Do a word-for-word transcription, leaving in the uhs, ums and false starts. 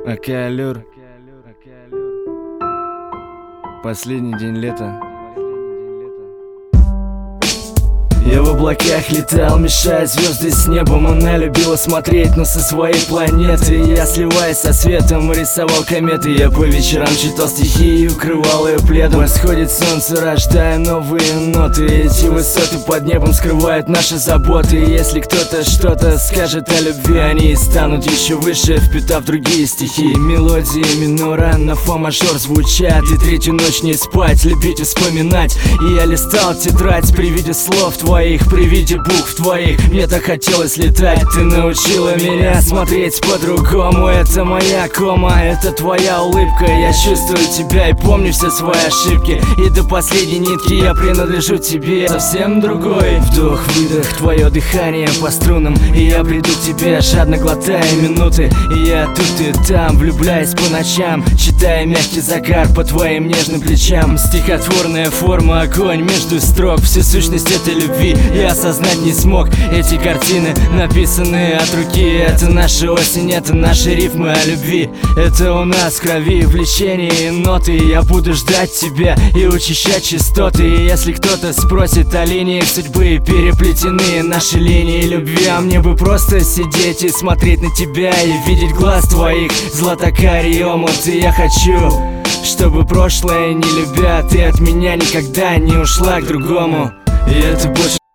Окей, аллюр. Последний день лета. Я в облаках летал, мешая звезды с небом. Она любила смотреть, но со своей планеты. Я, сливаясь со светом, рисовал кометы. Я по вечерам читал стихи и укрывал ее пледом. Восходит солнце, рождая новые ноты. Эти высоты под небом скрывают наши заботы. И если кто-то что-то скажет о любви, они станут еще выше, впитав другие стихи. Мелодии минора на фа мажор звучат. И третью ночь не спать, любить и вспоминать. И я листал тетрадь при виде слов твоих, при виде букв твоих. Мне так хотелось летать. Ты научила меня смотреть по-другому. Это моя кома, это твоя улыбка. Я чувствую тебя и помню все свои ошибки. И до последней нитки я принадлежу тебе. Совсем другой вдох-выдох, твое дыхание по струнам. И я приду к тебе, жадно глотая минуты. И я тут и там, влюбляясь по ночам, читая мягкий загар по твоим нежным плечам. Стихотворная форма, огонь между строк. Всю сущность этой любви я осознать не смог. Эти картины написаны от руки. Это наша осень, это наши рифмы о любви. Это у нас в крови влечение и ноты. Я буду ждать тебя и учащать частоты. И если кто-то спросит о линиях судьбы, переплетены наши линии любви. А мне бы просто сидеть и смотреть на тебя и видеть глаз твоих златокарий омут. И я хочу, чтобы прошлое не любя, ты от меня никогда не ушла к другому. И это больше